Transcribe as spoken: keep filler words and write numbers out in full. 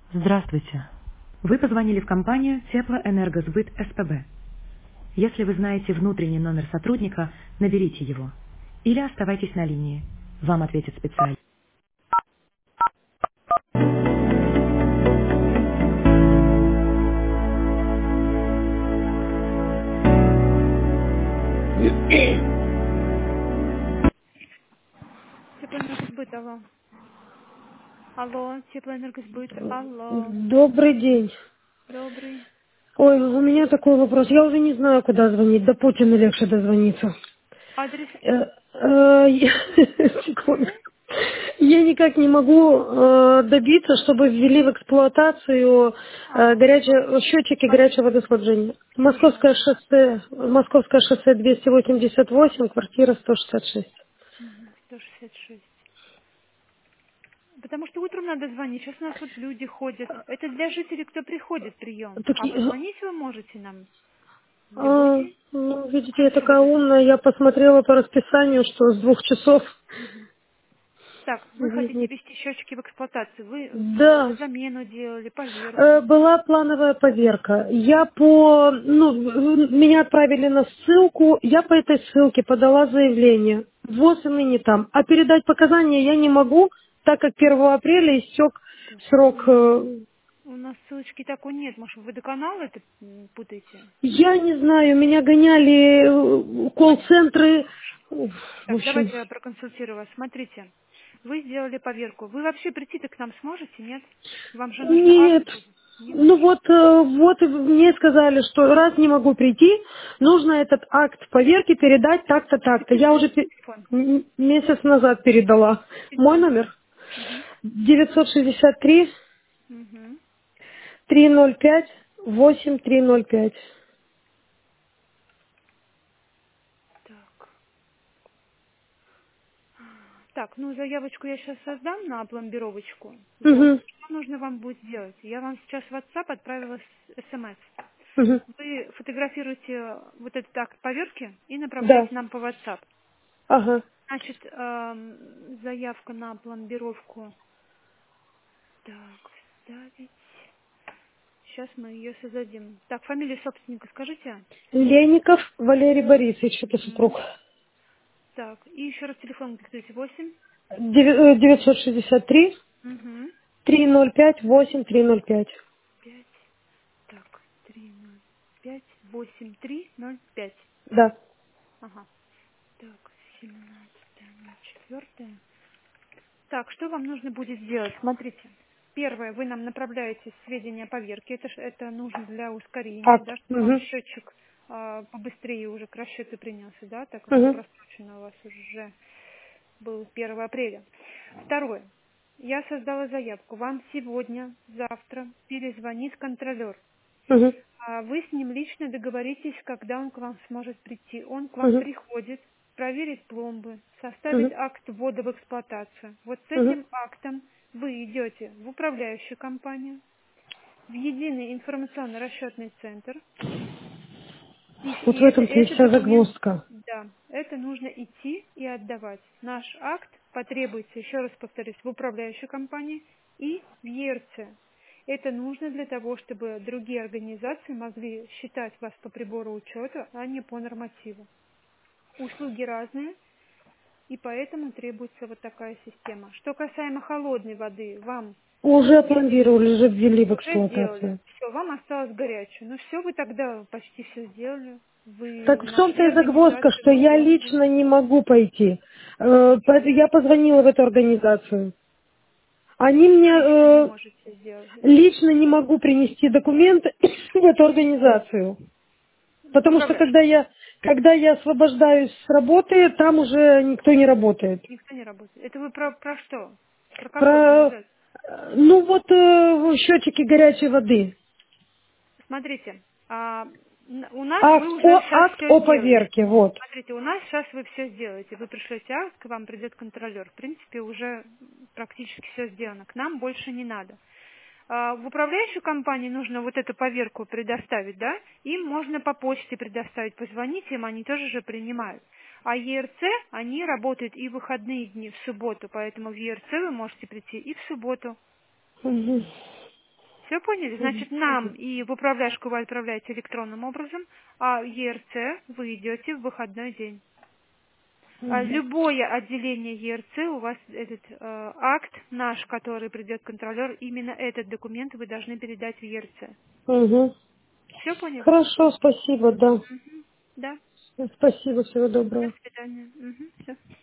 Здравствуйте. Вы позвонили в компанию Теплоэнергосбыт СПБ. Если вы знаете внутренний номер сотрудника, наберите его. Или оставайтесь на линии. Вам ответит специалист. Теплоэнергосбыт, алло. Алло, Теплоэнергосбыт, алло. Добрый день. Добрый. Ой, у меня такой вопрос. Я уже не знаю, куда звонить. До Путина легче дозвониться. Адрес? Э, э, я секунду. Я никак не могу э, добиться, чтобы ввели в эксплуатацию э, А, горячие, счетчики горячего водоснабжения. ага. Московское шоссе, Московское шоссе двести восемьдесят восемь, квартира сто шестьдесят шесть. Мгм, сто шестьдесят шесть. Потому что утром надо звонить. Сейчас у нас вот люди ходят. Это для жителей, кто приходит прием. А Таки- позвонить вы можете нам в любой а, день. ну, видите, я Хорошо, такая воды. умная, я посмотрела по расписанию, что с двух часов. Мгм. Так, вы хотите Мгм. ввести счетчики в эксплуатацию. Вы э, Да, замену делали, Э, поверку. была плановая поверка. Я по, ну, в- меня отправили на ссылку, я по этой ссылке подала заявление. ВОЗ и ныне там. А передать показания я не могу, так как первого апреля истек Так, срок. м, э, у нас ссылочки такой нет. Может, вы водоканал это м, путаете? Я не знаю, меня гоняли э, Понятно. колл-центры. В Так, общем, давайте я проконсультирую вас. Смотрите, вы сделали поверку. Вы вообще прийти-то к нам сможете, нет? Вам же нужно акт нет. будет. Не Ну можете. вот, э, вот и мне сказали, что раз не могу прийти, нужно этот акт поверки передать так-то, так-то. Я уже пе- Телефон. м- месяц назад передала. Мой Телефон номер свой. Угу. девятьсот шестьдесят три Угу. триста ноль пять восемь три ноль пять. Так. Так, ну заявочку я сейчас создам на пломбировочку. Вот. Угу, Что нужно вам будет сделать? Я вам сейчас в WhatsApp отправила смс. угу. Вы фотографируете вот этот акт поверки и Да, направляете нам по WhatsApp. ага. Значит, эм, заявка на пломбировку. Так, вставить. Сейчас мы ее создадим. Так, фамилию собственника скажите. Леников Валерий Борисович, это Мгм. супруг. Так, и еще раз телефон диктуйте. восемь. Девя- э, девятьсот шестьдесят три Угу. триста ноль пять восемь три ноль пять. пять. Так, три ноль пять восемь три ноль пять. Да. Ага. Так, семнадцатое ноль четвёртое. Так, что вам нужно будет сделать? Смотрите. Первое, вы нам направляете сведения о поверке. Это, ж- это нужно для ускорения, Акт. да, чтобы вам Угу, счетчик а, побыстрее уже к расчету принялся, да, так как он угу, просрочен у вас уже был первого апреля. Второе. Я создала заявку. Вам сегодня, завтра перезвонит контролер. угу, А вы с ним лично договоритесь, когда он к вам сможет прийти. Он к вам угу, приходит, проверит пломбы, составит угу, акт ввода в эксплуатацию. Вот с угу. этим актом вы идете в управляющую компанию, в единый информационно-расчетный центр, и, Вот и в это, этом-то и этот вся документ, загвоздка. да, это нужно идти и отдавать. Наш акт потребуется, еще раз повторюсь, в управляющей компании и в ЕРЦ. Это нужно для того, чтобы другие организации могли считать вас по прибору учета, а не по нормативу. Услуги разные, и поэтому требуется вот такая система. Что касаемо холодной воды, вам Уже если опломбировали, уже ввели в уже сделали. эксплуатацию. Все, вам осталось горячую. Ну все, вы тогда почти все сделали. Так Вы в том-то нашли и загвоздка, организацию, что вы я пломбу. лично не могу пойти. Э, по- Я позвонила в эту организацию. Они мне Что лично не э, можете сделать? лично не могу принести документы в эту организацию. В Потому что когда управляющую. я, когда я освобождаюсь с работы, там уже никто не работает. Никто не работает. Это вы про, про что? Про какую Про, э, организацию? ну вот, э, счетчики горячей воды. Смотрите, а, н- у нас Акт вы уже о, сейчас акт все о сделали. поверке, вот. Смотрите, у нас сейчас вы все сделаете. Вы пришлете акт, к вам придет контролер. В принципе, уже практически все сделано. К нам больше не надо. А, В управляющую компанию нужно вот эту поверку предоставить, да? Им можно по почте предоставить, позвонить им, они тоже же принимают. А ЕРЦ, они работают и в выходные дни, в субботу, поэтому в ЕРЦ вы можете прийти и в субботу. Мгм. Все поняли? Значит, нам и в управляшку вы отправляете электронным образом, а в ЕРЦ вы идете в выходной день. А Угу. Любое отделение ЕРЦ, у вас этот э, акт наш, который придет контролер, именно этот документ вы должны передать в ЕРЦ. Угу. Все поняли? Хорошо, спасибо, да. Мгм. Да. Спасибо, всего До доброго. свидания. Все.